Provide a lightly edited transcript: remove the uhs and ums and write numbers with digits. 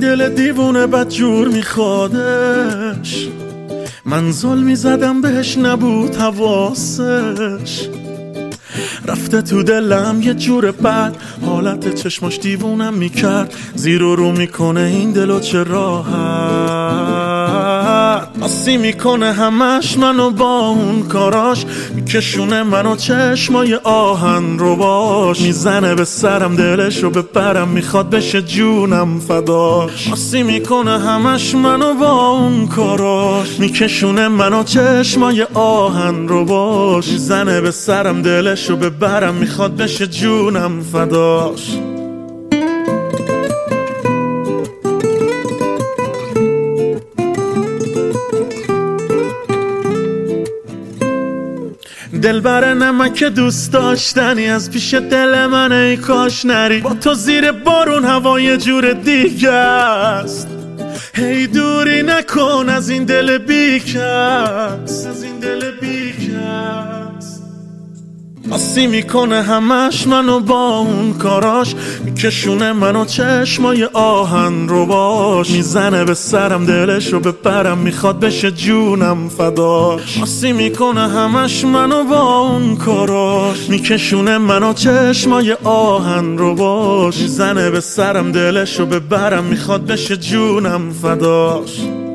دل دیوونه بدجور میخوادش، من ظلمی زدم بهش نبود حواسش، رفته تو دلم یه جور بد، حالت چشماش دیوونم میکرد، زیر و رو میکنه این دلو چه راحت، آسی میکنه همش منو با اون کاراش، میکشونه منو چشمای آهن رو باش، میزنه به سرم دلشو ببرم، میخواد بشه جونم فداش، آسی میکنه همش منو با اون کاراش، میکشونه منو چشمای آهن رو باش، میزنه به سرم دلشو ببرم، میخواد بشه جونم فداش. دلبر نمک دوست داشتنی، از پیش دل من ای کاش نری، با تو زیر بارون هوا یه جور دیگه است، هی دوری نکن از این دل بیکس، از این دل بیکس، آسی میکنه همش منو با اون کاراش، میکشونه منو چشمای آهن رو باش، میزنه به سرم دلشو ببرم، میخواد بشه جونم فداش، آسی میکنه همش منو با اون کاراش، میکشونه منو چشمای آهن رو باش، میزنه به سرم دلشو ببرم، میخواد بشه جونم فداش.